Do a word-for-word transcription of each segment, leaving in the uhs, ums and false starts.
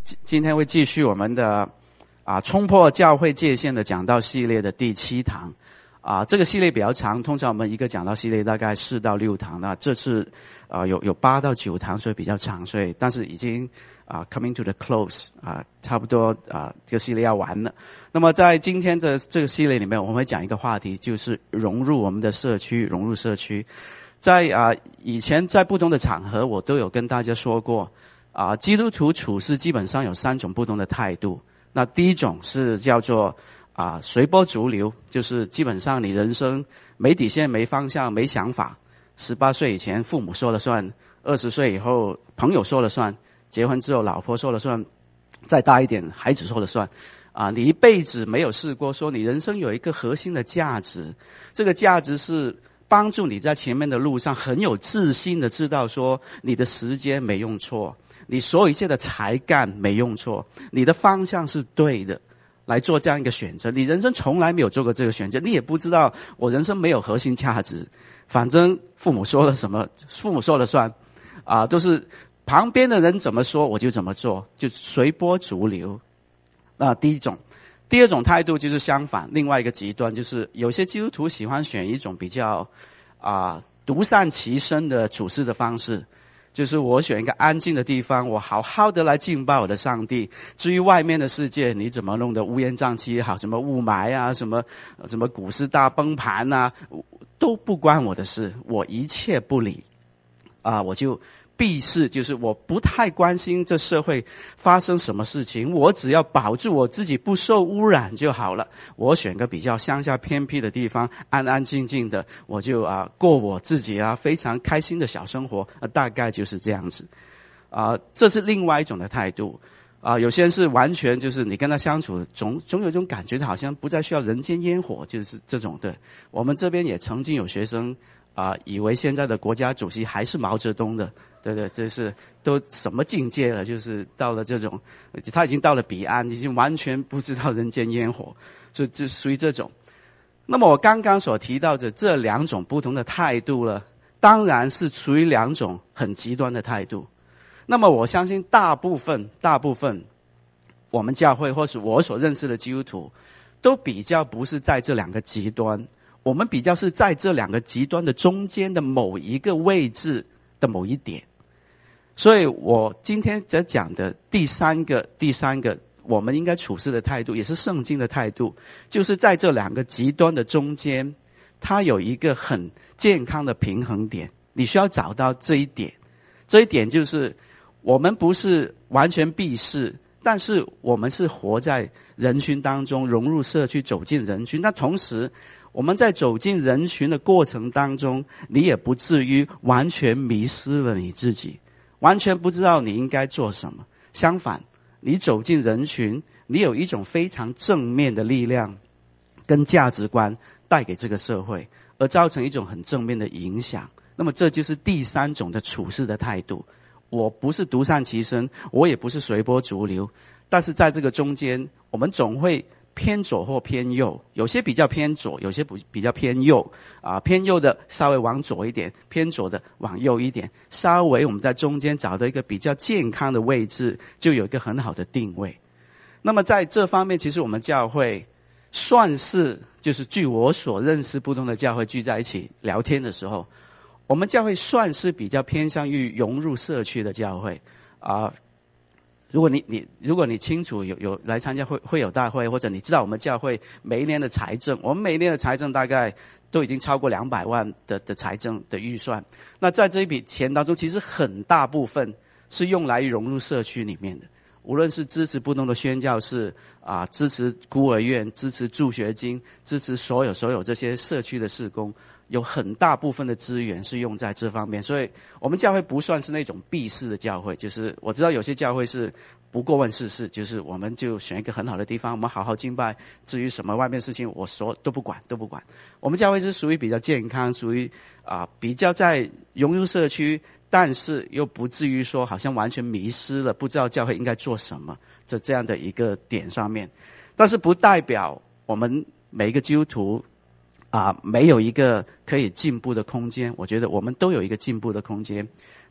今今天会继续我们的啊冲破教会界限的讲道系列的第七堂啊，这个系列比较长，通常我们一个讲道系列大概四到六堂，那这次啊有有八到九堂，所以比较长，所以但是已经啊 coming to the close 啊，差不多啊这个系列要完了。那么在今天的这个系列里面，我们会讲一个话题，就是融入我们的社区，融入社区。在啊以前在不同的场合，我都有跟大家说过。啊，基督徒处事基本上有三种不同的态度。那第一种是叫做啊随波逐流，就是基本上你人生没底线、没方向、没想法。十八岁以前父母说了算，二十岁以后朋友说了算，结婚之后老婆说了算，再大一点孩子说了算。啊，你一辈子没有试过说你人生有一个核心的价值，这个价值是帮助你在前面的路上很有自信的知道说你的时间没用错。你所有一切的才干没用错，你的方向是对的，来做这样一个选择。你人生从来没有做过这个选择，你也不知道我人生没有核心价值，反正父母说了什么，父母说了算，啊，都是旁边的人怎么说我就怎么做，就随波逐流。啊，第一种。第二种态度就是相反，另外一个极端就是有些基督徒喜欢选一种比较啊独善其身的处事的方式。就是我选一个安静的地方，我好好的来敬拜我的上帝。至于外面的世界，你怎么弄得乌烟瘴气也好，什么雾霾啊，什么什么股市大崩盘啊，都不关我的事，我一切不理。啊，我就避世，就是我不太关心这社会发生什么事情，我只要保住我自己不受污染就好了。我选个比较乡下偏僻的地方，安安静静的，我就啊过我自己啊非常开心的小生活，啊大概就是这样子。啊，这是另外一种的态度。啊，有些人是完全就是你跟他相处，总总有一种感觉，好像不再需要人间烟火，就是这种的。我们这边也曾经有学生啊，以为现在的国家主席还是毛泽东的，对对，这是都什么境界了？就是到了这种，他已经到了彼岸，已经完全不知道人间烟火，就就属于这种。那么我刚刚所提到的这两种不同的态度了，当然是属于两种很极端的态度。那么我相信大部分大部分我们教会或是我所认识的基督徒都比较不是在这两个极端，我们比较是在这两个极端的中间的某一个位置的某一点。所以我今天在讲的第三个第三个我们应该处事的态度，也是圣经的态度，就是在这两个极端的中间，它有一个很健康的平衡点，你需要找到这一点。这一点就是我们不是完全避世，但是我们是活在人群当中，融入社区，走进人群。那同时我们在走进人群的过程当中，你也不至于完全迷失了你自己，完全不知道你应该做什么。相反，你走进人群，你有一种非常正面的力量跟价值观带给这个社会，而造成一种很正面的影响。那么这就是第三种的处事的态度。我不是独善其身，我也不是随波逐流，但是在这个中间，我们总会偏左或偏右，有些比较偏左，有些比较偏右。啊，偏右的稍微往左一点，偏左的往右一点，稍微我们在中间找到一个比较健康的位置，就有一个很好的定位。那么在这方面，其实我们教会算是，就是据我所认识不同的教会聚在一起聊天的时候，我们教会算是比较偏向于融入社区的教会啊。如果你你如果你清楚有有来参加会会友大会，或者你知道我们教会每一年的财政，我们每一年的财政大概都已经超过两百万的的财政的预算。那在这一笔钱当中，其实很大部分是用来融入社区里面的。无论是支持不同的宣教士啊，支持孤儿院，支持助学金，支持所有所有这些社区的事工，有很大部分的资源是用在这方面。所以我们教会不算是那种避世的教会，就是我知道有些教会是不过问世事，就是我们就选一个很好的地方，我们好好敬拜，至于什么外面事情我说都不管都不管。我们教会是属于比较健康，属于啊比较在融入社区，但是又不至于说好像完全迷失了，不知道教会应该做什么，这这样的一个点上面。但是不代表我们每一个基督徒啊没有一个可以进步的空间，我觉得我们都有一个进步的空间。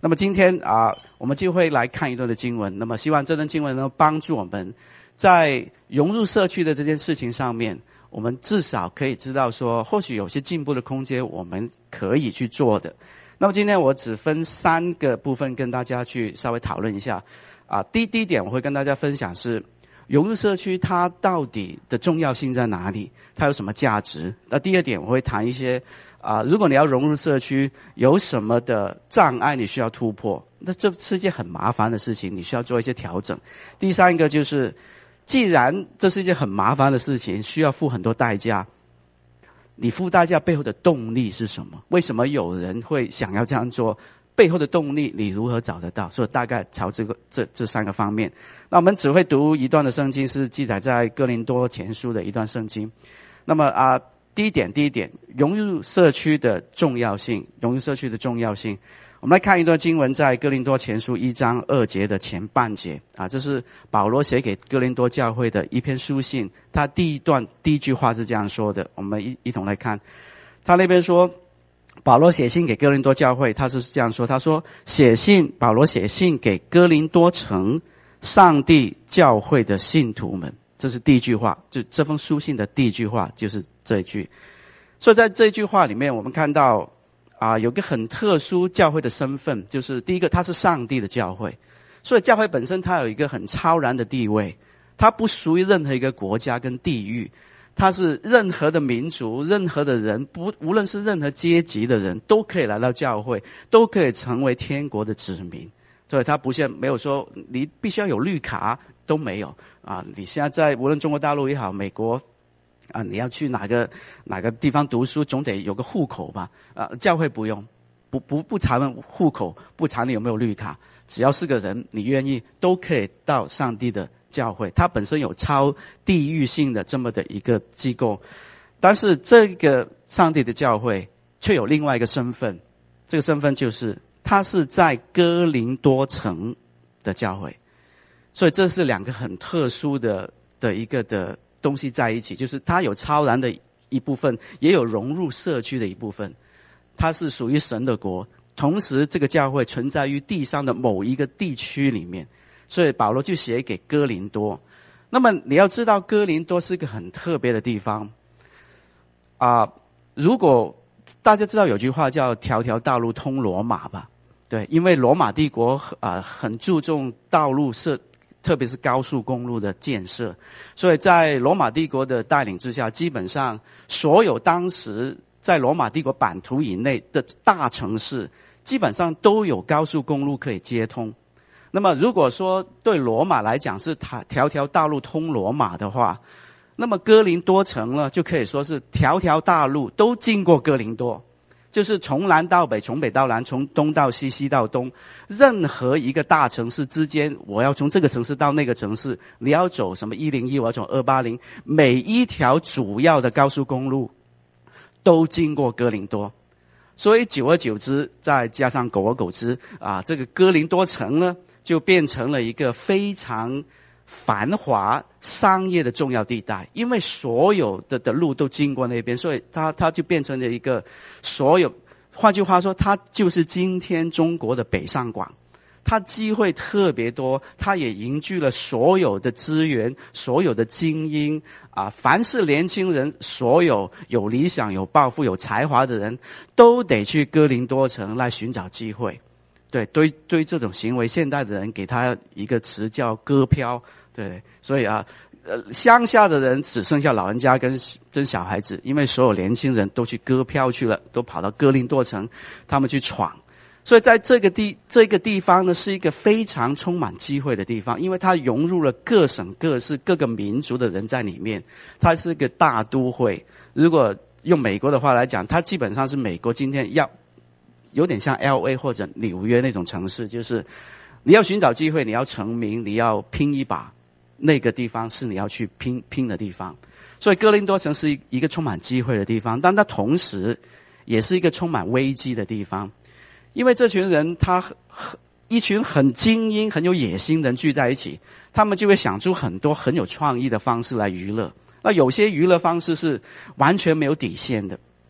那么今天啊，我们就会来看一段的经文。那么希望这段经文能帮助我们，在融入社区的这件事情上面，我们至少可以知道说，或许有些进步的空间，我们可以去做的。那么今天我只分三个部分跟大家去稍微讨论一下。啊，第第一点我会跟大家分享是，融入社区它到底的重要性在哪里？它有什么价值？那第二点我会谈一些。啊，如果你要融入社区，有什么的障碍你需要突破？那这是一件很麻烦的事情，你需要做一些调整。第三个就是，既然这是一件很麻烦的事情，需要付很多代价，你付代价背后的动力是什么？为什么有人会想要这样做？背后的动力你如何找得到？所以大概朝这个这这三个方面。那我们只会读一段的圣经，是记载在哥林多前书的一段圣经。那么啊。第一点，第一点，融入社区的重要性，融入社区的重要性。我们来看一段经文，在哥林多前书一章二节的前半节啊，这是保罗写给哥林多教会的一篇书信。他第一段第一句话是这样说的，我们一一同来看。他那边说，保罗写信给哥林多教会，他是这样说，他说写信，保罗写信给哥林多城上帝教会的信徒们。这是第一句话，就这封书信的第一句话就是这一句。所以在这句话里面，我们看到啊，有个很特殊教会的身份，就是第一个，它是上帝的教会，所以教会本身它有一个很超然的地位，它不属于任何一个国家跟地域，它是任何的民族、任何的人，不无论是任何阶级的人，都可以来到教会，都可以成为天国的子民。所以它不像没有说你必须要有绿卡，都没有啊！你现在在无论中国大陆也好，美国啊，你要去哪个哪个地方读书，总得有个户口吧？啊，教会不用，不不不查问户口，不查你有没有绿卡，只要是个人，你愿意都可以到上帝的教会。它本身有超地域性的这么的一个机构，但是这个上帝的教会却有另外一个身份，这个身份就是。他是在哥林多城的教会，所以这是两个很特殊的的一个的东西在一起，就是它有超然的一部分，也有融入社区的一部分。它是属于神的国，同时这个教会存在于地上的某一个地区里面，所以保罗就写给哥林多。那么你要知道，哥林多是一个很特别的地方啊。如果大家知道有句话叫条条道路通罗马吧？对，因为罗马帝国啊、呃、很注重道路设，特别是高速公路的建设，所以在罗马帝国的带领之下，基本上所有当时在罗马帝国版图以内的大城市，基本上都有高速公路可以接通。那么如果说对罗马来讲是条条道路通罗马的话，那么哥林多城呢，就可以说是条条大路都经过哥林多。就是从南到北，从北到南，从东到西，西到东，任何一个大城市之间，我要从这个城市到那个城市，你要走什么一零一，我要走二八零，每一条主要的高速公路都经过哥林多，所以久而久之，再加上狗而狗之啊，这个哥林多城呢，就变成了一个非常繁华商业的重要地带，因为所有的的路都经过那边，所以它它就变成了一个所有，换句话说，它就是今天中国的北上广，它机会特别多，它也凝聚了所有的资源，所有的精英啊，凡是年轻人，所有有理想、有抱负、有才华的人，都得去哥林多城来寻找机会。对，对对，这种行为，现代的人给他一个词叫割票。对，所以啊，呃，乡下的人只剩下老人家跟跟小孩子，因为所有年轻人都去割票去了，都跑到哥林多城，他们去闯。所以在这个地这个地方呢，是一个非常充满机会的地方，因为它融入了各省各市各个民族的人在里面，它是一个大都会。如果用美国的话来讲，它基本上是美国今天要有点像 L A 或者纽约那种城市，就是你要寻找机会，你要成名，你要拼一把，那个地方是你要去拼拼的地方。所以哥林多城是一个充满机会的地方，但它同时也是一个充满危机的地方，因为这群人他一群很精英很有野心的人聚在一起，他们就会想出很多很有创意的方式来娱乐。那有些娱乐方式是完全没有底线的，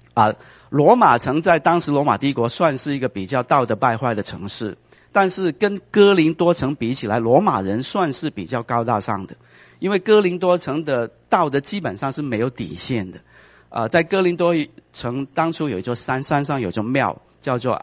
啊，罗马城在当时罗马帝国算是一个比较道德败坏的城市，但是跟哥林多城比起来，罗马人算是比较高大上的，因为哥林多城的道德基本上是没有底线的。呃，在哥林多城当初有一座山，山上有座庙叫做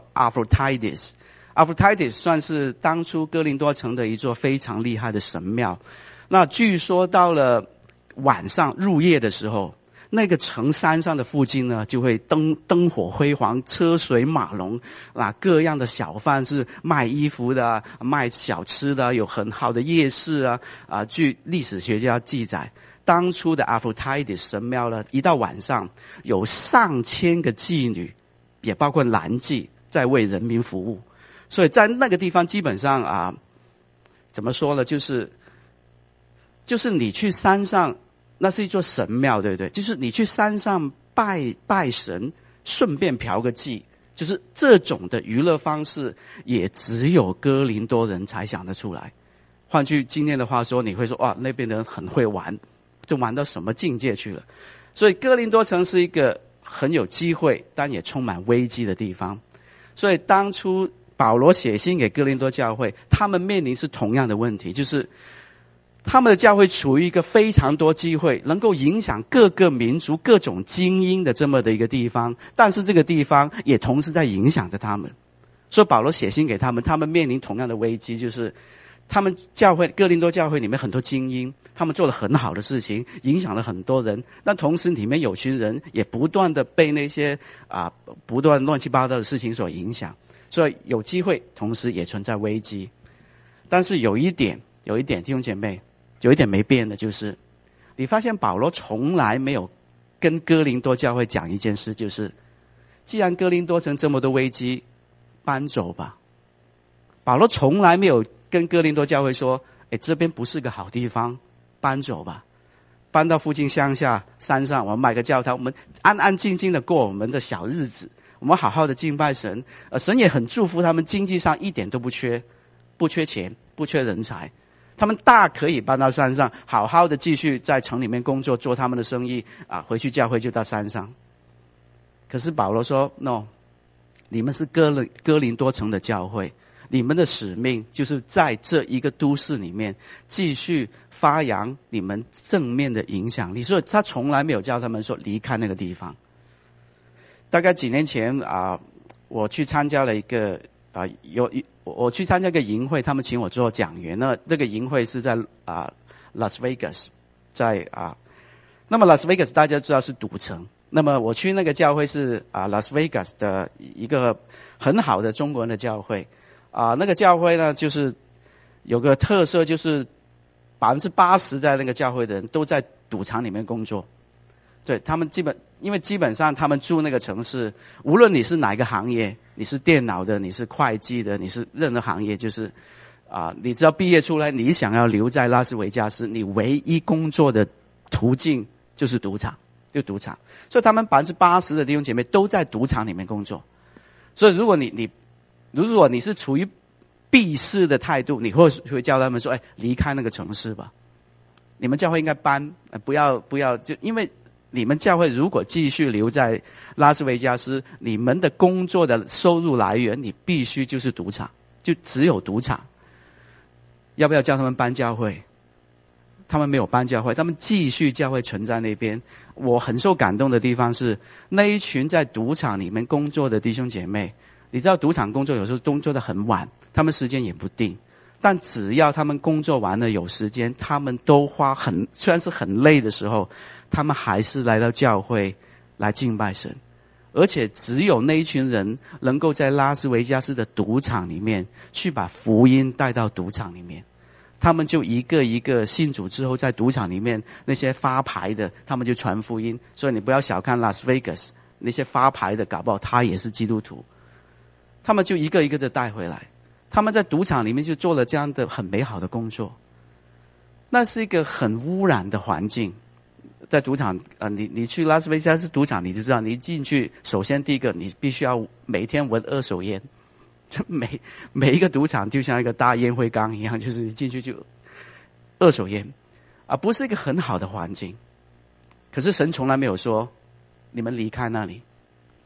Aphrodite，Aphrodite 算是当初哥林多城的一座非常厉害的神庙。那据说到了晚上入夜的时候，那个城山上的附近呢，就会灯灯火辉煌，车水马龙啊，各样的小贩是卖衣服的，卖小吃的，有很好的夜市啊啊。据历史学家记载，当初的 Aphrodite 神庙呢，一到晚上有上千个妓女，也包括男妓，在为人民服务。所以在那个地方基本上啊，怎么说呢，就是就是你去山上，那是一座神庙，对不对？就是你去山上拜拜神，顺便嫖个妓，就是这种的娱乐方式，也只有哥林多人才想得出来。换句今天的话说，你会说哇，那边的人很会玩，就玩到什么境界去了。所以哥林多城是一个很有机会，但也充满危机的地方。所以当初保罗写信给哥林多教会，他们面临是同样的问题，就是他们的教会处于一个非常多机会，能够影响各个民族、各种精英的这么的一个地方，但是这个地方也同时在影响着他们。所以保罗写信给他们，他们面临同样的危机，就是他们教会哥林多教会里面很多精英，他们做了很好的事情，影响了很多人，但同时里面有群人也不断的被那些啊不断乱七八糟的事情所影响，所以有机会，同时也存在危机。但是有一点，有一点弟兄姐妹，有一点没变的，就是你发现保罗从来没有跟哥林多教会讲一件事，就是既然哥林多城这么多危机，搬走吧。保罗从来没有跟哥林多教会说，哎，这边不是个好地方，搬走吧，搬到附近乡下山上，我们买个教堂，我们安安静静的过我们的小日子，我们好好的敬拜神。呃，神也很祝福他们，经济上一点都不缺，不缺钱，不缺人才，他们大可以搬到山上，好好的继续在城里面工作，做他们的生意啊，回去教会就到山上。可是保罗说 ，no， 你们是哥林哥林多城的教会。你们的使命就是在这一个都市里面继续发扬你们正面的影响力，所以他从来没有叫他们说离开那个地方。大概几年前啊，我去参加了一个啊有我去参加一个营会，他们请我做讲员。那那个营会是在啊 Las Vegas， 在啊，那么 Las Vegas 大家知道是赌城。那么我去那个教会是啊 Las Vegas 的一个很好的中国人的教会。啊，那个教会呢，就是有个特色，就是百分之八十在那个教会的人都在赌场里面工作。对，他们基本，因为基本上他们住那个城市，无论你是哪一个行业，你是电脑的，你是会计的，你是任何行业，就是啊，你只要毕业出来，你想要留在拉斯维加斯，你唯一工作的途径就是赌场，就赌场。所以他们百分之八十的弟兄姐妹都在赌场里面工作。所以如果你你如果你是处于避世的态度，你会会叫他们说，哎，离开那个城市吧。你们教会应该搬，呃、不要不要，就因为你们教会如果继续留在拉斯维加斯，你们的工作的收入来源，你必须就是赌场，就只有赌场。要不要叫他们搬教会？他们没有搬教会，他们继续教会存在那边。我很受感动的地方是，那一群在赌场里面工作的弟兄姐妹。你知道赌场工作有时候工作的很晚，他们时间也不定，但只要他们工作完了有时间，他们都花很，虽然是很累的时候，他们还是来到教会来敬拜神。而且只有那一群人能够在拉斯维加斯的赌场里面去把福音带到赌场里面，他们就一个一个信主之后，在赌场里面那些发牌的，他们就传福音。所以你不要小看拉斯维加斯那些发牌的，搞不好他也是基督徒。他们就一个一个的带回来，他们在赌场里面就做了这样的很美好的工作。那是一个很污染的环境，在赌场啊、呃，你你去拉斯维加斯赌场，你就知道，你一进去，首先第一个，你必须要每天闻二手烟，这每每一个赌场就像一个大烟灰缸一样，就是你进去就二手烟，啊，不是一个很好的环境。可是神从来没有说你们离开那里，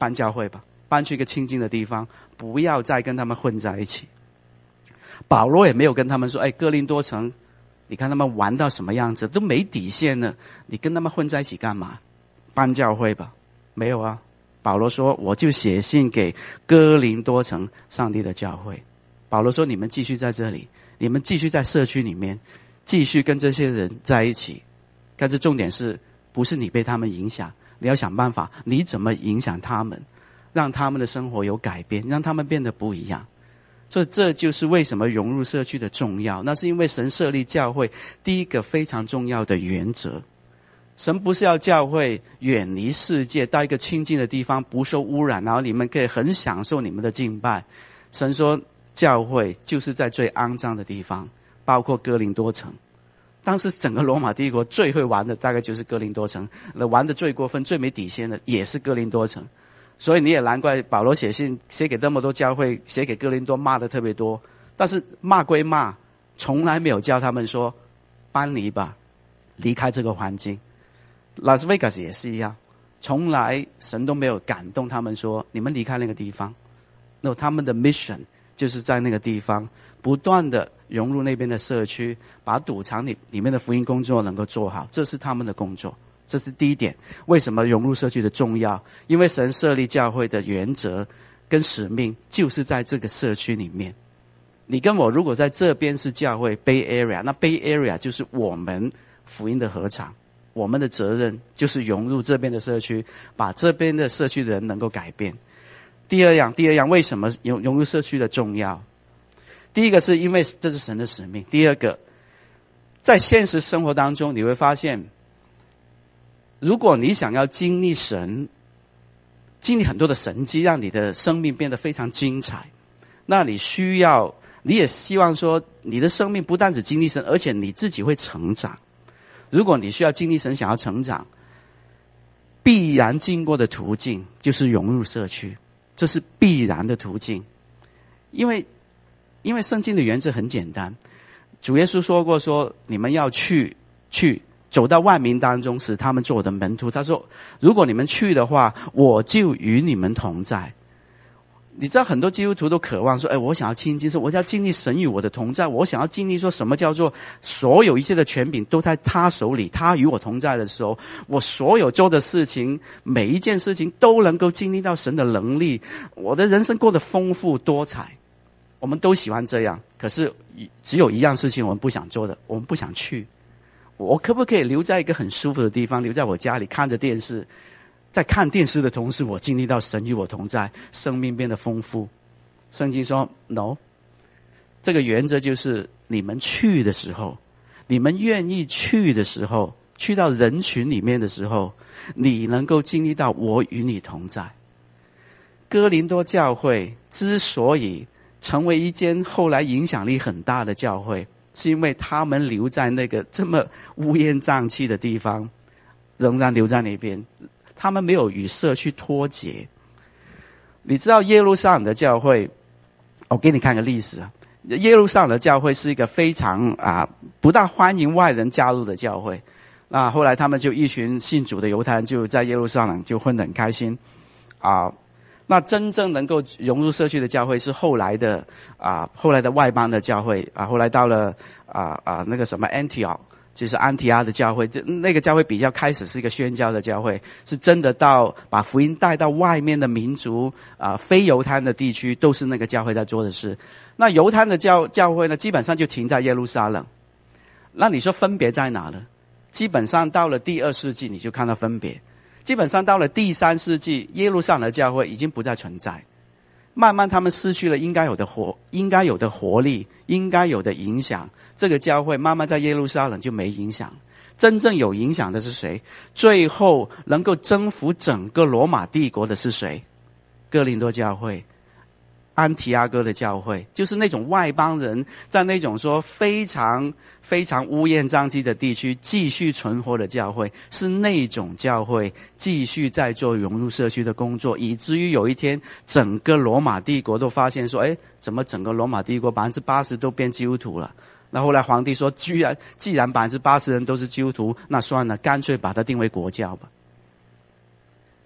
搬教会吧，搬去一个清静的地方，不要再跟他们混在一起。保罗也没有跟他们说，哎，哥林多城，你看他们玩到什么样子，都没底线了，你跟他们混在一起干嘛？搬教会吧。没有啊，保罗说，我就写信给哥林多城上帝的教会。保罗说，你们继续在这里，你们继续在社区里面，继续跟这些人在一起。但是重点是不是你被他们影响，你要想办法你怎么影响他们，让他们的生活有改变，让他们变得不一样。所以这就是为什么融入社区的重要，那是因为神设立教会第一个非常重要的原则。神不是要教会远离世界，到一个清净的地方，不受污染，然后你们可以很享受你们的敬拜。神说教会就是在最肮脏的地方，包括哥林多城。当时整个罗马帝国最会玩的大概就是哥林多城，玩的最过分最没底线的也是哥林多城。所以你也难怪保罗写信写给那么多教会，写给哥林多骂的特别多，但是骂归骂，从来没有叫他们说搬离吧，离开这个环境。拉斯维加斯也是一样，从来神都没有感动他们说你们离开那个地方。那他们的 mission 就是在那个地方不断的融入那边的社区，把赌场里里面的福音工作能够做好，这是他们的工作。这是第一点，为什么融入社区的重要？因为神设立教会的原则跟使命就是在这个社区里面。你跟我如果在这边是教会 Bay Area， 那 Bay Area 就是我们福音的禾场，我们的责任就是融入这边的社区，把这边的社区的人能够改变。第二样，第二样为什么融融入社区的重要？第一个是因为这是神的使命，第二个在现实生活当中你会发现，如果你想要经历神，经历很多的神迹，让你的生命变得非常精彩，那你需要，你也希望说你的生命不但只经历神，而且你自己会成长。如果你需要经历神，想要成长，必然经过的途径就是融入社区，这是必然的途径。因为因为圣经的原则很简单，主耶稣说过说你们要去去走到万民当中，使他们做我的门徒。他说如果你们去的话，我就与你们同在。你知道很多基督徒都渴望说，哎，我想要亲近，说我要经历神与我的同在，我想要经历说什么叫做所有一切的权柄都在他手里，他与我同在的时候，我所有做的事情，每一件事情都能够经历到神的能力，我的人生过得丰富多彩。我们都喜欢这样，可是只有一样事情我们不想做的，我们不想去。我可不可以留在一个很舒服的地方，留在我家里看着电视，在看电视的同时，我经历到神与我同在，生命变得丰富。圣经说 no， 这个原则就是你们去的时候，你们愿意去的时候，去到人群里面的时候，你能够经历到我与你同在。哥林多教会之所以成为一间后来影响力很大的教会，是因为他们留在那个这么乌烟瘴气的地方，仍然留在那边，他们没有与社区脱节。你知道耶路撒冷的教会，我给你看个历史啊。耶路撒冷的教会是一个非常啊不大欢迎外人加入的教会。那后来他们就一群信主的犹太人就在耶路撒冷就混得很开心啊。那真正能够融入社区的教会是后来的啊，后来的外邦的教会啊，后来到了啊啊那个什么 Antioch， 就是安提阿的教会，那个教会比较开始是一个宣教的教会，是真的到把福音带到外面的民族啊，非犹太的地区都是那个教会在做的事。那犹太的教教会呢，基本上就停在耶路撒冷。那你说分别在哪呢？基本上到了第二世纪你就看到分别。基本上到了第三世纪，耶路撒冷的教会已经不再存在，慢慢他们失去了应该有的活应该有的活力，应该有的影响。这个教会慢慢在耶路撒冷就没影响。真正有影响的是谁？最后能够征服整个罗马帝国的是谁？哥林多教会，安提阿哥的教会，就是那种外邦人在那种说非常非常乌烟瘴气的地区继续存活的教会，是那种教会继续在做融入社区的工作，以至于有一天整个罗马帝国都发现说，哎，怎么整个罗马帝国百分之八十都变基督徒了？那后来皇帝说，居然既然百分之八十人都是基督徒，那算了，干脆把它定为国教吧。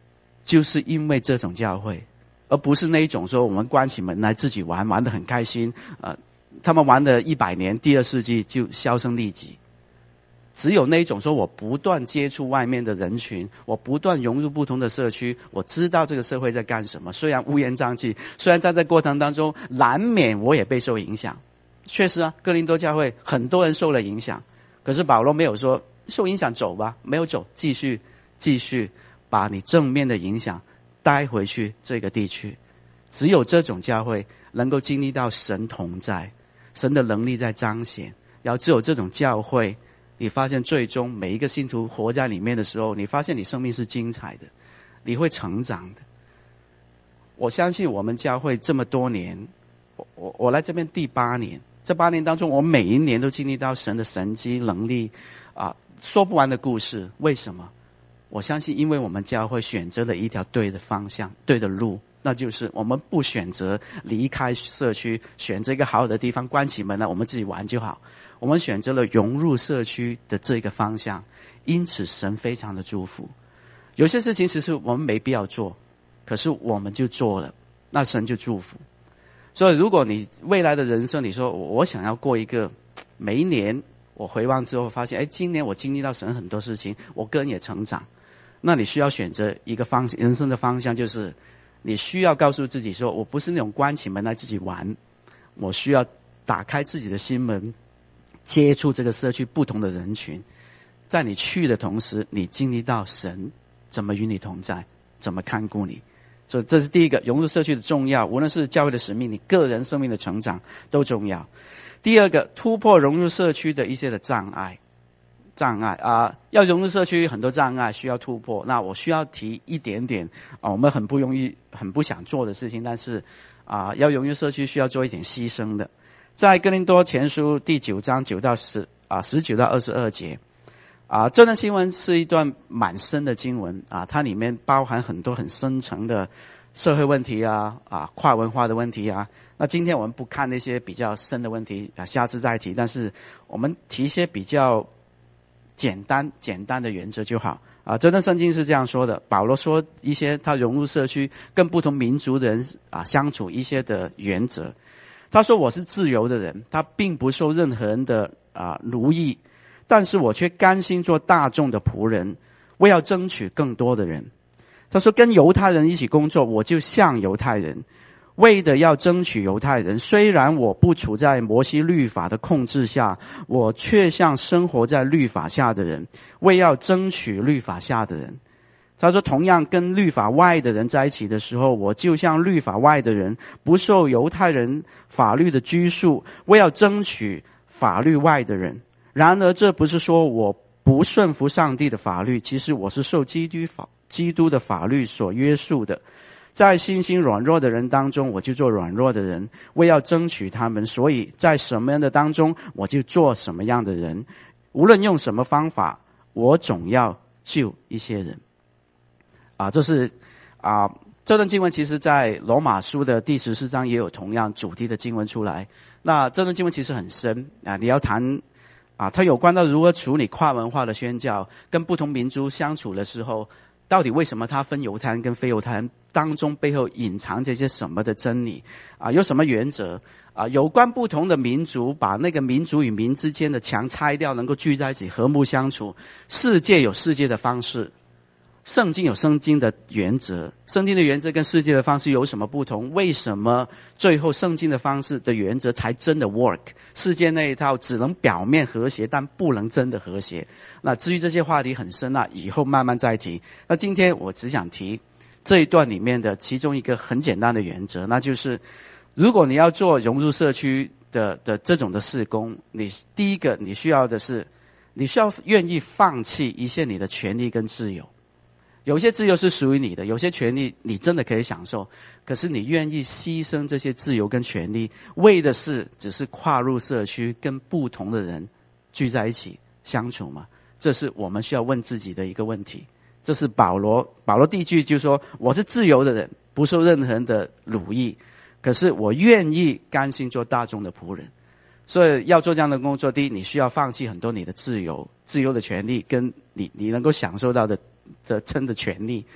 就是因为这种教会，而不是那一种说我们关起门来自己玩，玩得很开心，呃，他们玩了一百年，第二世纪就销声匿迹。只有那一种说我不断接触外面的人群，我不断融入不同的社区，我知道这个社会在干什么，虽然乌烟瘴气，虽然在这过程当中难免我也被受影响。确实啊，哥林多教会很多人受了影响，可是保罗没有说受影响走吧，没有走，继续继续把你正面的影响带回去这个地区。只有这种教会能够经历到神同在，神的能力在彰显，然后只有这种教会，你发现最终每一个信徒活在里面的时候，你发现你生命是精彩的，你会成长的。我相信我们教会这么多年，我我我来这边第八年，这八年当中我每一年都经历到神的神迹能力啊，说不完的故事。为什么？我相信因为我们教会选择了一条对的方向，对的路，那就是我们不选择离开社区，选择一个好的地方，关起门来我们自己玩就好。我们选择了融入社区的这个方向，因此神非常的祝福。有些事情其实我们没必要做，可是我们就做了，那神就祝福。所以如果你未来的人生，你说我想要过一个每一年我回望之后发现，哎，今年我经历到神很多事情，我个人也成长，那你需要选择一个方人生的方向，就是你需要告诉自己说，我不是那种关起门来自己玩，我需要打开自己的心门，接触这个社区不同的人群，在你去的同时，你经历到神怎么与你同在，怎么看顾你。所以这是第一个，融入社区的重要，无论是教会的使命，你个人生命的成长都重要。第二个，突破融入社区的一些的障碍。障碍啊，要融入社区很多障碍需要突破。那我需要提一点点啊，我们很不容易、很不想做的事情，但是啊，要融入社区需要做一点牺牲的。在哥林多前书第九章九到十啊十九到二十二节啊，这段经文是一段蛮深的经文啊，它里面包含很多很深层的社会问题啊啊跨文化的问题啊。那今天我们不看那些比较深的问题啊，下次再提。但是我们提一些比较简单简单的原则就好啊。这段圣经是这样说的，保罗说一些他融入社区跟不同民族的人啊相处一些的原则。他说我是自由的人，他并不受任何人的啊奴役，但是我却甘心做大众的仆人，为要争取更多的人。他说跟犹太人一起工作，我就像犹太人，为的要争取犹太人。虽然我不处在摩西律法的控制下，我却像生活在律法下的人，为要争取律法下的人。他说同样跟律法外的人在一起的时候，我就像律法外的人，不受犹太人法律的拘束，为要争取法律外的人。然而这不是说我不顺服上帝的法律，其实我是受基督法基督的法律所约束的。在信心软弱的人当中，我就做软弱的人，为要争取他们。所以在什么样的当中，我就做什么样的人。无论用什么方法，我总要救一些人。啊，这是啊，这段经文其实在罗马书的第十四章也有同样主题的经文出来。那这段经文其实很深啊，你要谈啊，它有关到如何处理跨文化的宣教，跟不同民族相处的时候，到底为什么它分犹太人跟非犹太人，当中背后隐藏这些什么的真理啊？有什么原则啊？有关不同的民族，把那个民族与民之间的墙拆掉，能够聚在一起和睦相处。世界有世界的方式，圣经有圣经的原则，圣经的原则跟世界的方式有什么不同？为什么最后圣经的方式的原则才真的 work？ 世界那一套只能表面和谐，但不能真的和谐。那至于这些话题很深啊，以后慢慢再提。那今天我只想提这一段里面的其中一个很简单的原则，那就是如果你要做融入社区的的这种的事工，你第一个你需要的是，你需要愿意放弃一些你的权利跟自由。有些自由是属于你的，有些权利你真的可以享受，可是你愿意牺牲这些自由跟权利，为的是只是跨入社区，跟不同的人聚在一起相处吗？这是我们需要问自己的一个问题。这是保罗，保罗第一句就说我是自由的人，不受任何人的奴役，可是我愿意甘心做大众的仆人。所以要做这样的工作，第一，你需要放弃很多你的自由、自由的权利，跟你你能够享受到的这真的权利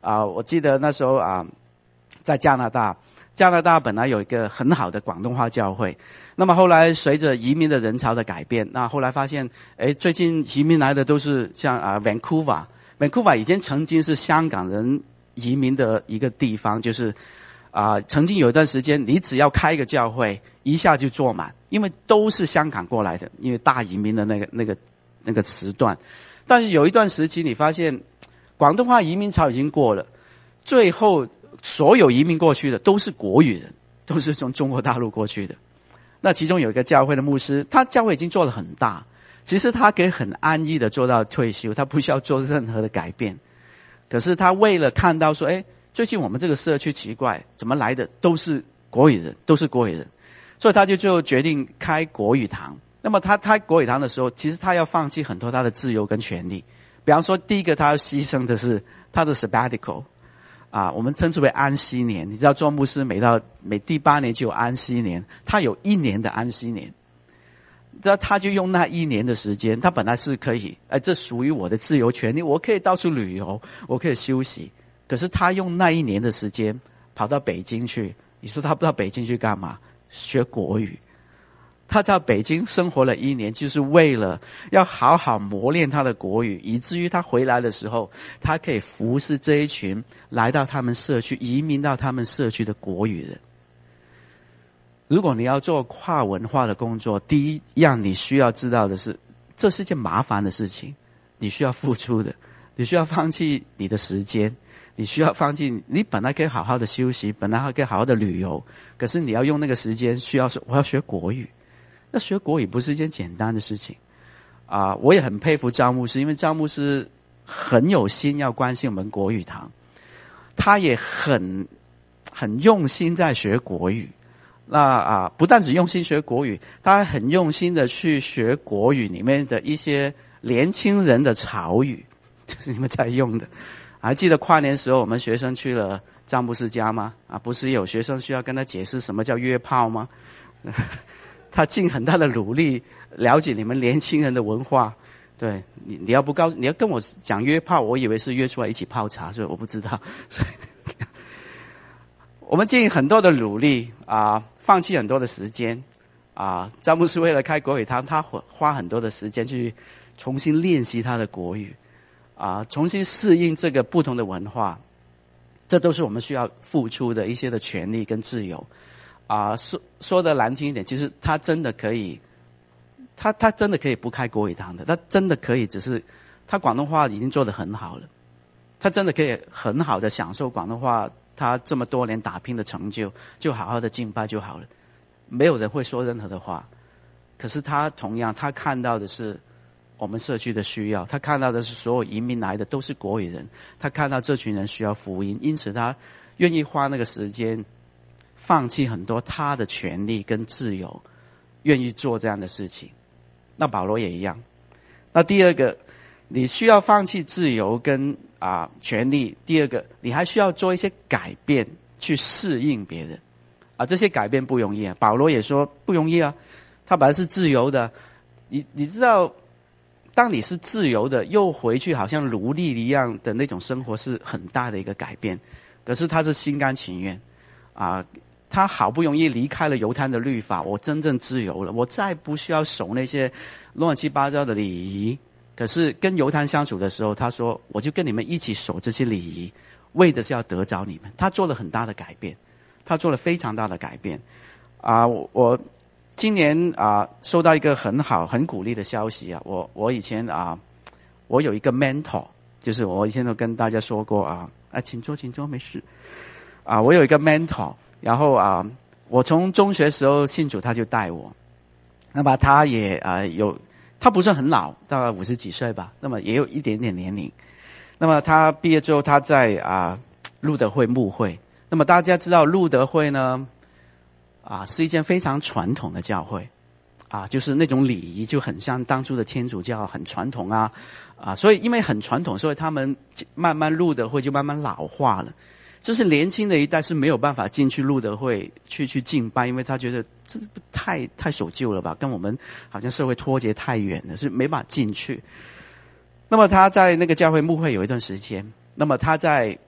啊，我记得那时候啊，在加拿大，加拿大本来有一个很好的广东话教会，那么后来随着移民的人潮的改变，那后来发现，诶，最近移民来的都是像啊 Vancouver，Vancouver 以前曾经是香港人移民的一个地方，就是啊，曾经有一段时间，你只要开一个教会，一下就坐满，因为都是香港过来的，因为大移民的那个那个那个时段。但是有一段时期，你发现广东话移民潮已经过了，最后所有移民过去的都是国语人，都是从中国大陆过去的。那其中有一个教会的牧师，他教会已经做得很大，其实他可以很安逸的做到退休，他不需要做任何的改变。可是他为了看到说，诶，最近我们这个社区奇怪，怎么来的都是国语人，都是国语人，所以他就就决定开国语堂。那么他开国语堂的时候，其实他要放弃很多他的自由跟权利。比方说，第一个他要牺牲的是他的 sabbatical， 啊，我们称之为安息年。你知道做牧师每到每第八年就有安息年，他有一年的安息年。那他就用那一年的时间，他本来是可以，哎，这属于我的自由权利，我可以到处旅游，我可以休息。可是他用那一年的时间跑到北京去，你说他不到北京去干嘛？学国语。他在北京生活了一年，就是为了要好好磨练他的国语，以至于他回来的时候，他可以服侍这一群来到他们社区、移民到他们社区的国语人。如果你要做跨文化的工作，第一样你需要知道的是，这是件麻烦的事情，你需要付出的，你需要放弃你的时间，你需要放弃，你本来可以好好的休息，本来还可以好好的旅游，可是你要用那个时间，需要说我要学国语。那学国语不是一件简单的事情啊！我也很佩服张牧师，因为张牧师很有心要关心我们国语堂，他也很很用心在学国语。那啊，不但只用心学国语，他还很用心的去学国语里面的一些年轻人的潮语，就是你们在用的。还记得跨年时候我们学生去了张牧师家吗？啊，不是有学生需要跟他解释什么叫约炮吗？他尽很大的努力了解你们年轻人的文化。对，你你要不告诉你要跟我讲约炮，我以为是约出来一起泡茶，所以我不知道。所以我们尽很多的努力啊，放弃很多的时间啊。詹姆斯为了开国语堂，他花很多的时间去重新练习他的国语啊，重新适应这个不同的文化。这都是我们需要付出的一些的权利跟自由。啊，说说的难听一点，其实他真的可以，他他真的可以不开国语堂的，他真的可以，只是他广东话已经做得很好了，他真的可以很好的享受广东话，他这么多年打拼的成就，就好好的敬拜就好了，没有人会说任何的话。可是他同样，他看到的是我们社区的需要，他看到的是所有移民来的都是国语人，他看到这群人需要福音，因此他愿意花那个时间。放弃很多他的权利跟自由，愿意做这样的事情。那保罗也一样。那第二个，你需要放弃自由跟啊权利。第二个，你还需要做一些改变去适应别人啊。这些改变不容易啊。保罗也说不容易啊。他本来是自由的，你你知道，当你是自由的，又回去好像奴隶一样的那种生活，是很大的一个改变。可是他是心甘情愿啊。他好不容易离开了犹太的律法，我真正自由了，我再不需要守那些乱七八糟的礼仪。可是跟犹太相处的时候，他说我就跟你们一起守这些礼仪，为的是要得着你们。他做了很大的改变，他做了非常大的改变啊！我我今年啊收到一个很好很鼓励的消息啊！我我以前啊我有一个 mentor， 就是我以前都跟大家说过啊啊，请坐请坐没事啊，我有一个 mentor。然后啊，我从中学时候信主，他就带我。那么他也啊有，他不是很老，大概五十几岁吧。那么也有一点点年龄。那么他毕业之后，他在啊路德会牧会。那么大家知道路德会呢，啊是一间非常传统的教会，啊就是那种礼仪就很像当初的天主教，很传统啊啊，所以因为很传统，所以他们慢慢路德会就慢慢老化了。就是年轻的一代是没有办法进去路德会去去敬拜，因为他觉得这太太守旧了吧，跟我们好像社会脱节太远了，是没办法进去。那么他在那个教会牧会有一段时间，那么他在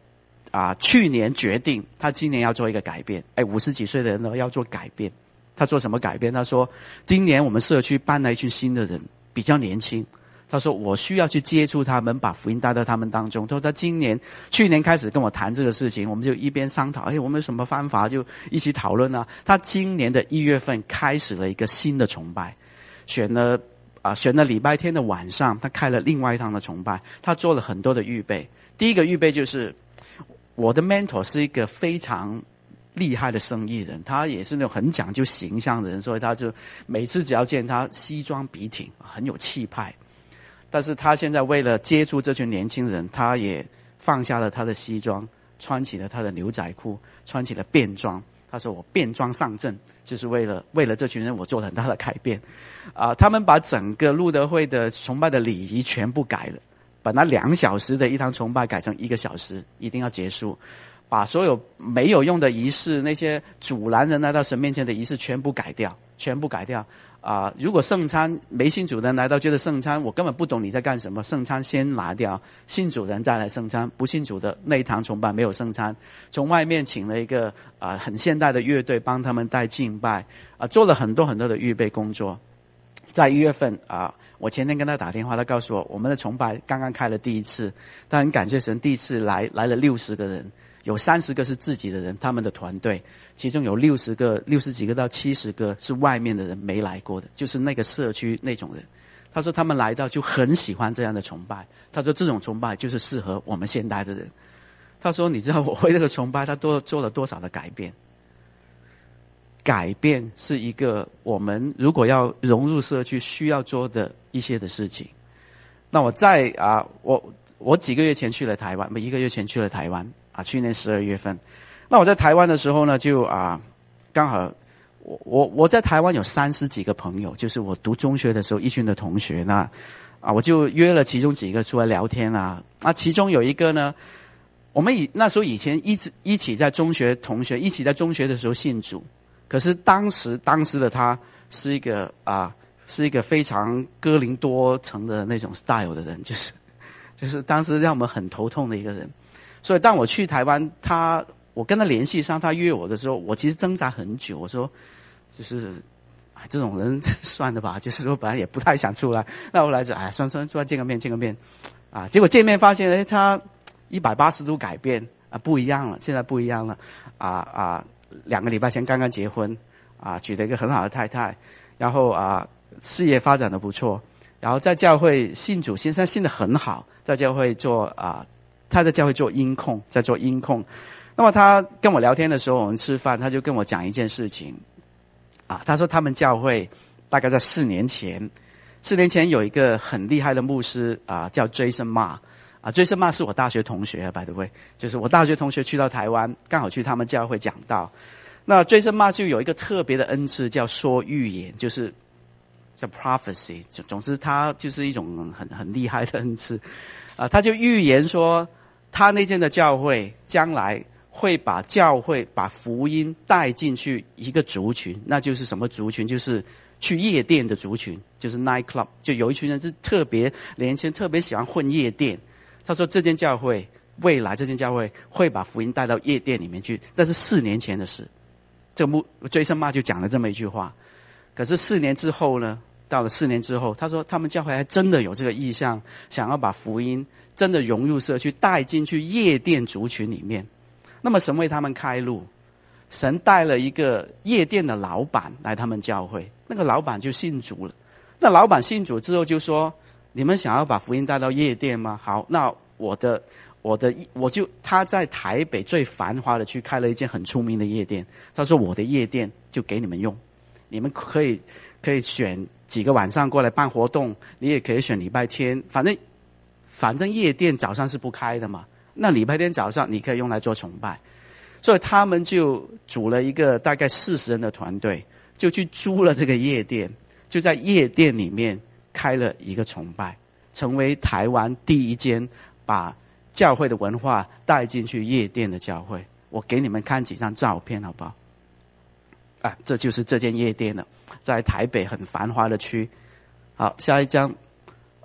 啊，去年决定他今年要做一个改变。哎，五十几岁的人呢要做改变，他做什么改变？他说，今年我们社区搬来一群新的人，比较年轻。他说我需要去接触他们，把福音带到他们当中。他说他今年、去年开始跟我谈这个事情，我们就一边商讨，哎，我们有什么方法就一起讨论啊。他今年的一月份开始了一个新的崇拜，选了啊、呃、选了礼拜天的晚上，他开了另外一堂的崇拜，他做了很多的预备。第一个预备就是我的 mentor 是一个非常厉害的生意人，他也是那种很讲究形象的人，所以他就每次只要见他西装笔挺，很有气派。但是他现在为了接触这群年轻人，他也放下了他的西装，穿起了他的牛仔裤，穿起了便装。他说我便装上阵，就是为了为了这群人我做了很大的改变。啊、呃，他们把整个路德会的崇拜的礼仪全部改了，把那两小时的一堂崇拜改成一个小时，一定要结束。把所有没有用的仪式，那些阻拦人来到神面前的仪式全部改掉，全部改掉。啊、呃，如果圣餐没信主的人来到觉得圣餐我根本不懂你在干什么，圣餐先拿掉，信主的人再来圣餐，不信主的那一堂崇拜没有圣餐。从外面请了一个啊、呃、很现代的乐队帮他们带敬拜，啊、呃、做了很多很多的预备工作。在一月份啊、呃，我前天跟他打电话，他告诉我我们的崇拜刚刚开了第一次，但很感谢神，第一次来来了六十个人。有三十个是自己的人，他们的团队，其中有六十个、六十几个到七十个是外面的人没来过的，就是那个社区那种人。他说他们来到就很喜欢这样的崇拜，他说这种崇拜就是适合我们现代的人。他说你知道我为这个崇拜他多做了多少的改变？改变是一个我们如果要融入社区需要做的一些的事情。那我在啊，我我几个月前去了台湾，一个月前去了台湾。啊，去年十二月份，那我在台湾的时候呢，就啊，刚好我我我在台湾有三十几个朋友，就是我读中学的时候一群的同学，那啊我就约了其中几个出来聊天啊，啊其中有一个呢，我们以那时候以前一直一起在中学同学，一起在中学的时候信主，可是当时当时的他是一个啊是一个非常哥林多城的那种 style 的人，就是就是当时让我们很头痛的一个人。所以当我去台湾，他我跟他联系上，他约我的时候，我其实挣扎很久。我说，就是哎这种人算了吧，就是说本来也不太想出来。那后来就哎算算出来见个面见个面，啊结果见面发现哎他一百八十度改变啊不一样了，现在不一样了啊啊两个礼拜前刚刚结婚啊娶了一个很好的太太，然后啊事业发展的不错，然后在教会信主，现在信得很好，在教会做啊。他在教会做音控，在做音控。那么他跟我聊天的时候，我们吃饭，他就跟我讲一件事情啊，他说他们教会大概在四年前，四年前有一个很厉害的牧师啊，叫 Jason Ma 啊 ，Jason Ma 是我大学同学 ，by the way， 就是我大学同学去到台湾，刚好去他们教会讲道。那 Jason Ma 就有一个特别的恩赐，叫说预言，就是叫 prophecy， 总之他就是一种很很厉害的恩赐啊，他就预言说。他那间的教会将来会把教会把福音带进去一个族群，那就是什么族群？就是去夜店的族群，就是 night club， 就有一群人是特别年轻，特别喜欢混夜店。他说这间教会未来这间教会会把福音带到夜店里面去，那是四年前的事。这个牧追生妈就讲了这么一句话。可是四年之后呢？到了四年之后，他说他们教会还真的有这个意向，想要把福音真的融入社区，带进去夜店族群里面。那么神为他们开路，神带了一个夜店的老板来他们教会，那个老板就信主了。那老板信主之后就说：“你们想要把福音带到夜店吗？好，那我的我的我就他在台北最繁华的区开了一间很出名的夜店，他说我的夜店就给你们用，你们可以可以选。”几个晚上过来办活动，你也可以选礼拜天，反正反正夜店早上是不开的嘛，那礼拜天早上你可以用来做崇拜，所以他们就组了一个大概四十人的团队，就去租了这个夜店，就在夜店里面开了一个崇拜，成为台湾第一间把教会的文化带进去夜店的教会。我给你们看几张照片好不好？啊，这就是这间夜店了，在台北很繁华的区。好，下一张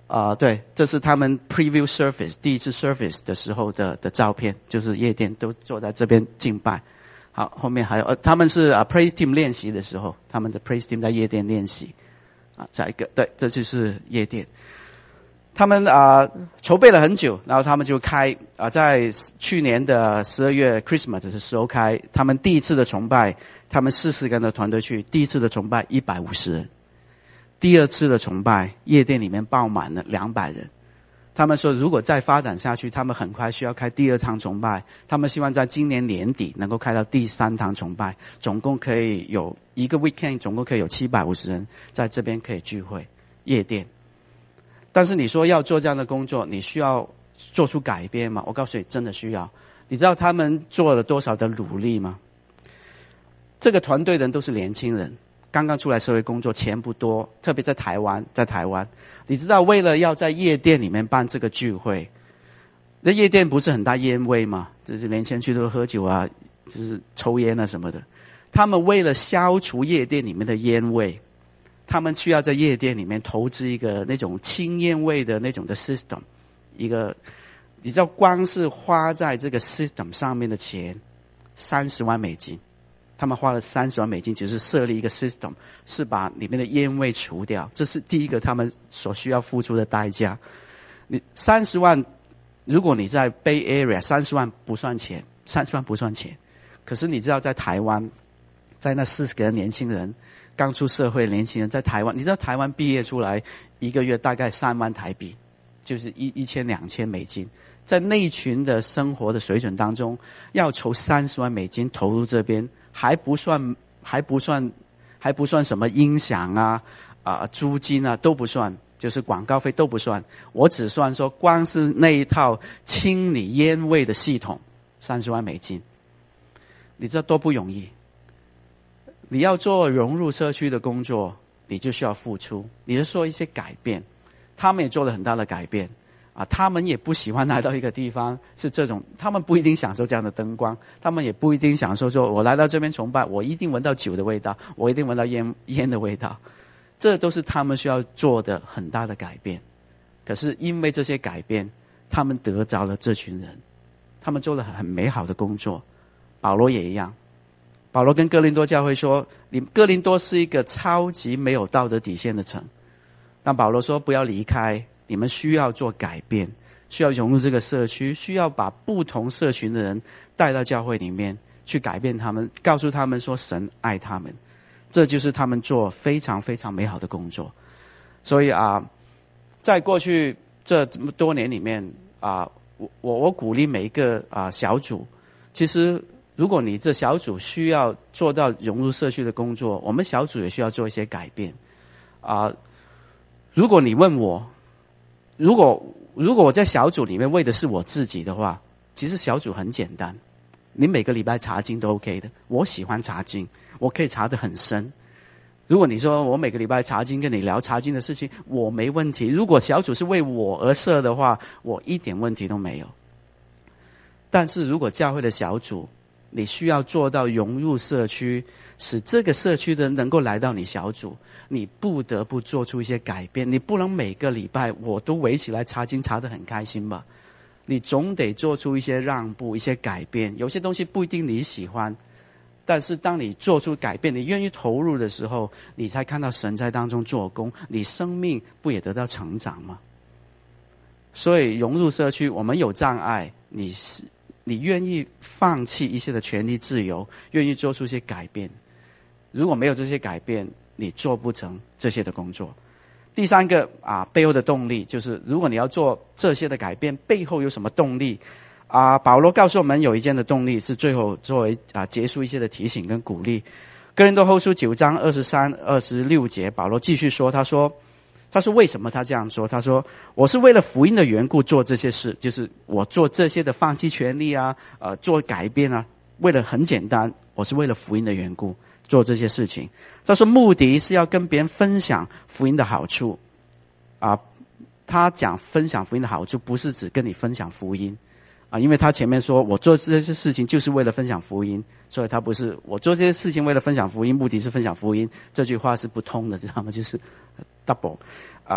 啊、呃，对，这是他们 preview service 第一次 service 的时候的的照片，就是夜店都坐在这边敬拜。好，后面还有呃，他们是啊 praise team 练习的时候，他们的 praise team 在夜店练习。啊，下一个，对，这就是夜店。他们啊筹备了很久，然后他们就开啊，在去年的十二月 Christmas 的时候开，他们第一次的崇拜，他们四十个人的团队去，第一次的崇拜一百五十人，第二次的崇拜夜店里面爆满了两百人。他们说如果再发展下去，他们很快需要开第二趟崇拜，他们希望在今年年底能够开到第三趟崇拜，总共可以有一个 weekend 总共可以有七百五十人在这边可以聚会夜店。但是你说要做这样的工作，你需要做出改变吗？我告诉你，真的需要。你知道他们做了多少的努力吗？这个团队人都是年轻人，刚刚出来社会工作，钱不多，特别在台湾，在台湾，你知道为了要在夜店里面办这个聚会，那夜店不是很大烟味吗？就是年轻人去都喝酒啊，就是抽烟啊什么的。他们为了消除夜店里面的烟味，他们需要在夜店里面投资一个那种轻烟味的那种的 system， 一个你知道光是花在这个 system 上面的钱三十万美金，他们花了三十万美金，只是设立一个 system， 是把里面的烟味除掉，这是第一个他们所需要付出的代价。你三十万，如果你在 Bay Area， 三十万不算钱，三十万不算钱，可是你知道在台湾，在那四十个年轻人刚出社会的年轻人在台湾，你知道台湾毕业出来一个月大概三万台币，就是一一千两千美金，在那群的生活的水准当中，要筹三十万美金投入这边，还不算还不算还不算什么音响啊啊、呃、租金啊都不算，就是广告费都不算，我只算说光是那一套清理烟味的系统三十万美金，你知道多不容易。你要做融入社区的工作，你就需要付出，你是说一些改变，他们也做了很大的改变啊，他们也不喜欢来到一个地方是这种，他们不一定享受这样的灯光，他们也不一定享受说我来到这边崇拜，我一定闻到酒的味道，我一定闻到烟烟的味道，这都是他们需要做的很大的改变。可是因为这些改变，他们得着了这群人，他们做了很美好的工作。保罗也一样，保罗跟哥林多教会说，你哥林多是一个超级没有道德底线的城，但保罗说不要离开，你们需要做改变，需要融入这个社区，需要把不同社群的人带到教会里面去改变他们，告诉他们说神爱他们，这就是他们做非常非常美好的工作。所以啊，在过去这么多年里面啊，我我我鼓励每一个啊小组，其实如果你这小组需要做到融入社区的工作，我们小组也需要做一些改变啊。如果你问我，如果如果我在小组里面为的是我自己的话，其实小组很简单，你每个礼拜查经都 OK 的，我喜欢查经，我可以查得很深。如果你说我每个礼拜查经跟你聊查经的事情，我没问题。如果小组是为我而设的话，我一点问题都没有。但是如果教会的小组，你需要做到融入社区，使这个社区的人能够来到你小组，你不得不做出一些改变。你不能每个礼拜我都围起来查经查得很开心吧，你总得做出一些让步，一些改变。有些东西不一定你喜欢，但是当你做出改变，你愿意投入的时候，你才看到神在当中做工，你生命不也得到成长吗？所以融入社区，我们有障碍，你是你愿意放弃一些的权利自由，愿意做出一些改变。如果没有这些改变，你做不成这些的工作。第三个啊，背后的动力就是，如果你要做这些的改变，背后有什么动力啊？保罗告诉我们有一件的动力是最后作为啊结束一些的提醒跟鼓励。哥林多后书九章二十三、二十六节，保罗继续说，他说。他说为什么他这样说？他说我是为了福音的缘故做这些事，就是我做这些的放弃权利啊，呃，做改变啊，为了很简单，我是为了福音的缘故做这些事情。他说目的是要跟别人分享福音的好处啊。他讲分享福音的好处，不是指跟你分享福音啊，因为他前面说我做这些事情就是为了分享福音，所以他不是我做这些事情为了分享福音，目的是分享福音，这句话是不通的，知道吗？就是 double 啊，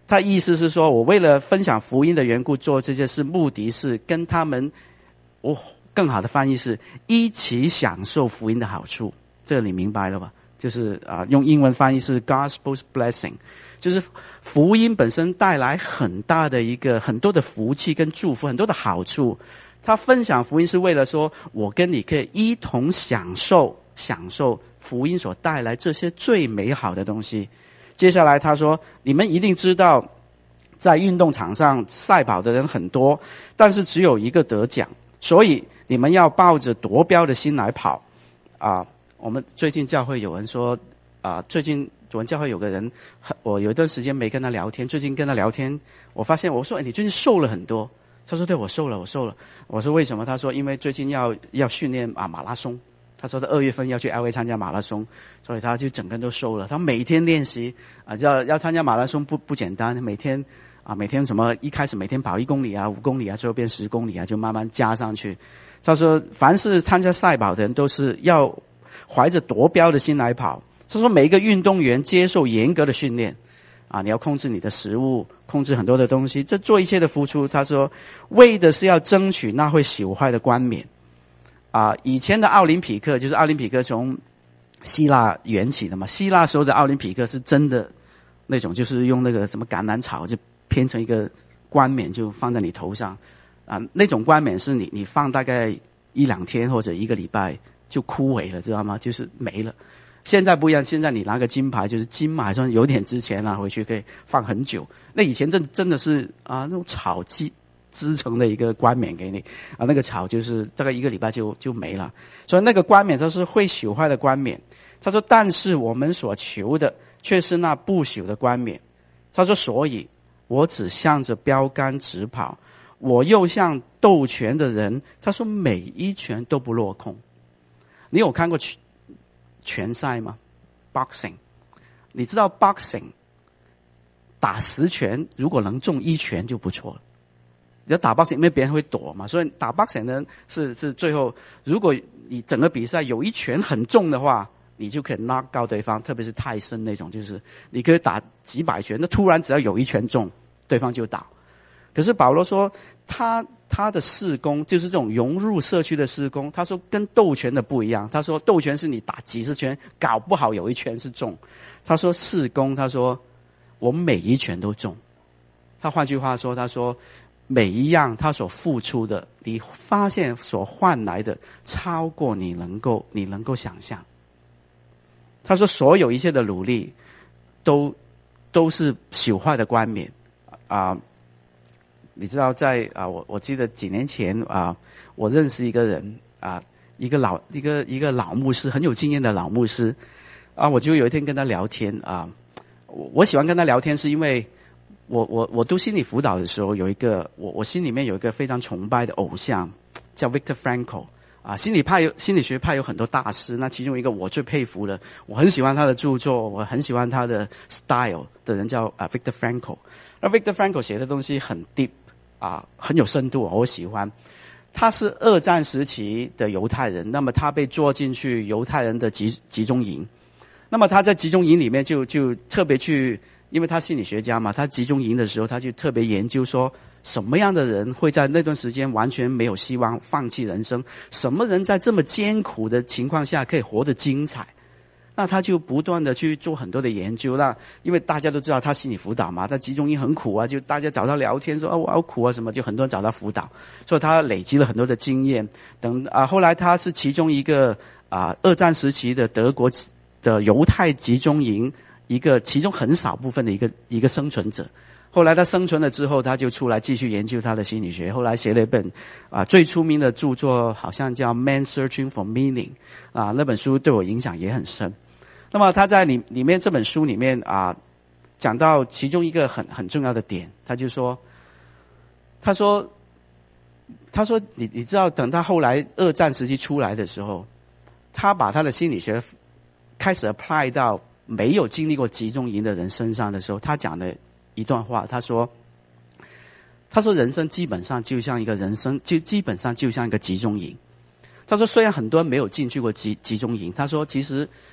他意思是说，我为了分享福音的缘故做这些事，目的是跟他们，我、哦、更好的翻译是一起享受福音的好处。这你明白了吧？就是啊，用英文翻译是 Gospel's blessing， 就是福音本身带来很大的一个很多的福气跟祝福，很多的好处。他分享福音是为了说，我跟你可以一同享受享受福音所带来这些最美好的东西。接下来他说，你们一定知道，在运动场上赛跑的人很多，但是只有一个得奖，所以你们要抱着夺标的心来跑啊。我们最近教会有人说啊，最近我们教会有个人，我有一段时间没跟他聊天，最近跟他聊天，我发现我说，哎，你最近瘦了很多。他说，对，我瘦了，我瘦了。我说为什么？他说因为最近要要训练啊马拉松。他说他二月份要去 L A 参加马拉松，所以他就整个人都瘦了。他每天练习啊，要要参加马拉松不不简单，每天啊每天什么一开始每天跑一公里啊五公里啊，最后变十公里啊，就慢慢加上去。他说凡是参加赛跑的人都是要怀着夺标的心来跑。他说每一个运动员接受严格的训练啊，你要控制你的食物，控制很多的东西，这做一切的付出。他说为的是要争取那会朽坏的冠冕。啊，以前的奥林匹克就是奥林匹克从希腊缘起的嘛，希腊时候的奥林匹克是真的那种，就是用那个什么橄榄草就编成一个冠冕就放在你头上啊，那种冠冕是你你放大概一两天或者一个礼拜就枯萎了，知道吗？就是没了。现在不一样，现在你拿个金牌，就是金嘛，还算有点值钱啊，回去可以放很久。那以前真真的是啊，那种草鸡织成的一个冠冕给你啊，那个草就是大概一个礼拜就就没了，所以那个冠冕都是会朽坏的冠冕。他说，但是我们所求的却是那不朽的冠冕。他说，所以我只向着标杆直跑，我又像斗拳的人。他说每一拳都不落空。你有看过拳拳赛吗 ？Boxing， 你知道 Boxing 打十拳，如果能中一拳就不错了。你要打 boxing， 因为别人会躲嘛，所以打 boxing 呢是是最后，如果你整个比赛有一拳很重的话，你就可以 knock out 对方，特别是泰森那种，就是你可以打几百拳，那突然只要有一拳中，对方就倒。可是保罗说，他他的事工就是这种融入社区的事工，他说跟斗拳的不一样。他说斗拳是你打几十拳，搞不好有一拳是中。他说事工，他说我每一拳都中。他换句话说，他说每一样他所付出的，你发现所换来的超过你能够你能够想象。他说所有一切的努力都都是朽坏的冠冕啊。你知道在啊，我我记得几年前啊，我认识一个人啊，一个老一个一个老牧师，很有经验的老牧师啊，我就有一天跟他聊天啊，我我喜欢跟他聊天是因为我我我读心理辅导的时候，有一个我我心里面有一个非常崇拜的偶像，叫 Victor Frankl 啊，心理派有心理学派有很多大师，那其中一个我最佩服的，我很喜欢他的著作，我很喜欢他的 style 的人叫啊 Victor Frankl。那 Victor Frankl 写的东西很 deep 啊，很有深度，我喜欢。他是二战时期的犹太人，那么他被捉进去犹太人的集集中营，那么他在集中营里面就就特别去。因为他心理学家嘛，他集中营的时候他就特别研究说什么样的人会在那段时间完全没有希望，放弃人生，什么人在这么艰苦的情况下可以活得精彩。那他就不断的去做很多的研究。那因为大家都知道他心理辅导嘛，他集中营很苦啊，就大家找他聊天说啊我好苦啊什么，就很多人找他辅导，所以他累积了很多的经验。等啊后来他是其中一个啊二战时期的德国的犹太集中营一个其中很少部分的一个一个生存者。后来他生存了之后，他就出来继续研究他的心理学，后来写了一本啊最出名的著作，好像叫 Man Searching for Meaning 啊，那本书对我影响也很深。那么他在里里面这本书里面啊讲到其中一个很很重要的点，他就说他说他说你你知道等他后来二战时期出来的时候，他把他的心理学开始 apply 到没有经历过集中营的人身上的时候，他讲的一段话，他说他说人生基本上就像一个人生就基本上就像一个集中营。他说虽然很多人没有进去过集集中营，他说其实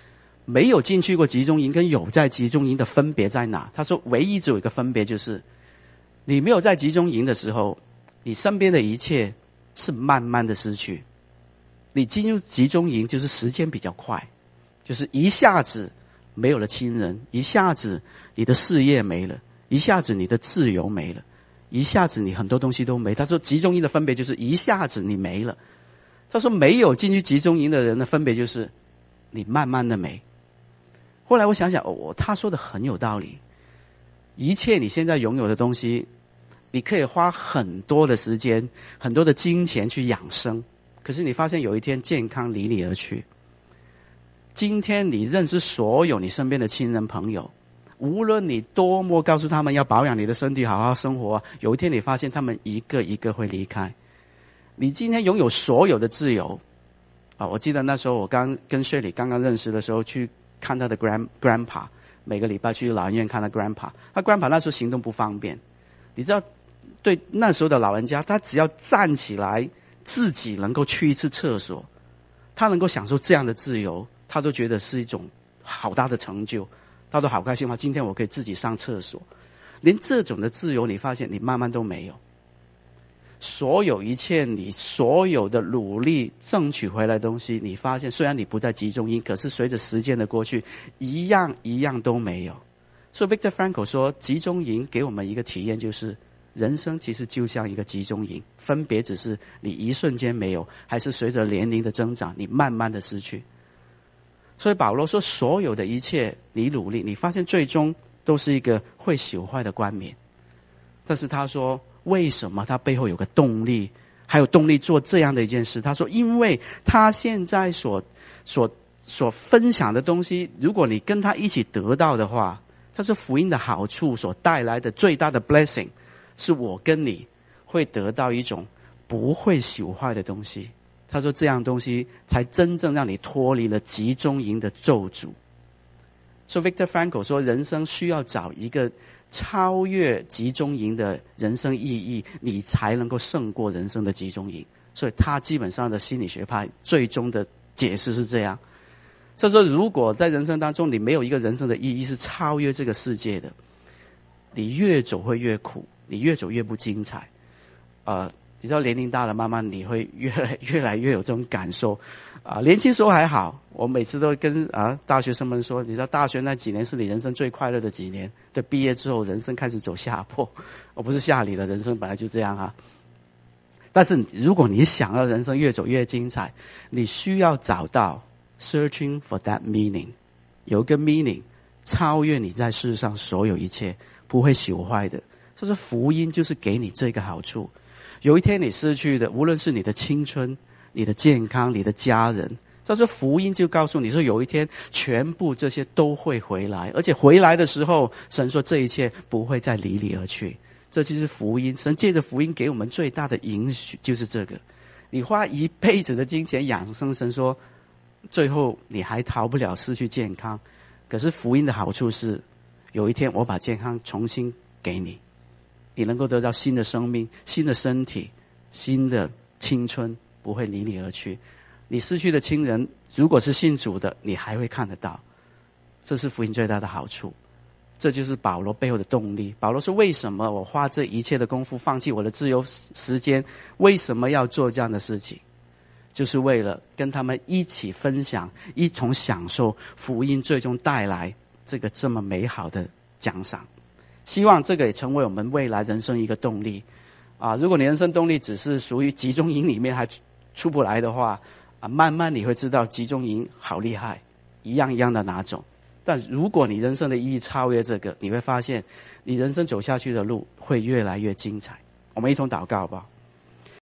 没有进去过集中营跟有在集中营的分别在哪？他说唯一只有一个分别就是，你没有在集中营的时候，你身边的一切是慢慢的失去。你进入集中营就是时间比较快，就是一下子没有了亲人，一下子你的事业没了，一下子你的自由没了，一下子你很多东西都没。他说集中营的分别就是一下子你没了。他说没有进去集中营的人的分别就是你慢慢的没。后来我想想，哦，他说的很有道理。一切你现在拥有的东西，你可以花很多的时间、很多的金钱去养生，可是你发现有一天健康离你而去。今天你认识所有你身边的亲人朋友，无论你多么告诉他们要保养你的身体、好好生活，有一天你发现他们一个一个会离开。你今天拥有所有的自由啊！我记得那时候我刚跟薛里刚刚认识的时候，去看他的 grand grandpa， 每个礼拜去老人院看他 grandpa。他 grandpa 那时候行动不方便，你知道，对那时候的老人家，他只要站起来，自己能够去一次厕所，他能够享受这样的自由，他都觉得是一种好大的成就，他都好开心。今天我可以自己上厕所，连这种的自由，你发现你慢慢都没有。所有一切你所有的努力争取回来的东西，你发现虽然你不在集中营，可是随着时间的过去，一样一样都没有。所以 Viktor Frankl 说，集中营给我们一个体验，就是人生其实就像一个集中营，分别只是你一瞬间没有，还是随着年龄的增长，你慢慢的失去。所以保罗说，所有的一切你努力，你发现最终都是一个会朽坏的冠冕。但是他说，为什么他背后有个动力，还有动力做这样的一件事？他说，因为他现在所所所分享的东西，如果你跟他一起得到的话，他说福音的好处所带来的最大的 blessing， 是我跟你会得到一种不会朽坏的东西。他说这样东西才真正让你脱离了集中营的咒诅。所以 Viktor Frankl 说，人生需要找一个超越集中营的人生意义，你才能够胜过人生的集中营。所以他基本上的心理学派最终的解释是这样。所以说，如果在人生当中你没有一个人生的意义是超越这个世界的，你越走会越苦，你越走越不精彩。呃，你知道年龄大了，慢慢你会越来越来越有这种感受。啊、呃，年轻时候还好，我每次都跟啊大学生们说，你知道大学那几年是你人生最快乐的几年，对，毕业之后人生开始走下坡，我不是吓你的，人生本来就这样啊。但是如果你想要人生越走越精彩，你需要找到 searching for that meaning， 有一个 meaning 超越你在世上所有一切，不会朽坏的。这是福音，就是给你这个好处。有一天你失去的，无论是你的青春、你的健康、你的家人，这是福音就告诉你说，有一天全部这些都会回来，而且回来的时候，神说这一切不会再离你而去。这就是福音，神借着福音给我们最大的允许就是这个。你花一辈子的金钱养生，神说最后你还逃不了失去健康。可是福音的好处是，有一天我把健康重新给你，你能够得到新的生命、新的身体、新的青春，不会离你而去。你失去的亲人，如果是信主的，你还会看得到。这是福音最大的好处。这就是保罗背后的动力。保罗说，为什么我花这一切的功夫，放弃我的自由时间，为什么要做这样的事情？就是为了跟他们一起分享，一同享受福音最终带来这个这么美好的奖赏。希望这个也成为我们未来人生一个动力啊！如果你人生动力只是属于集中营里面还出不来的话啊，慢慢你会知道集中营好厉害，一样一样的拿走。但如果你人生的意义超越这个，你会发现你人生走下去的路会越来越精彩。我们一同祷告吧。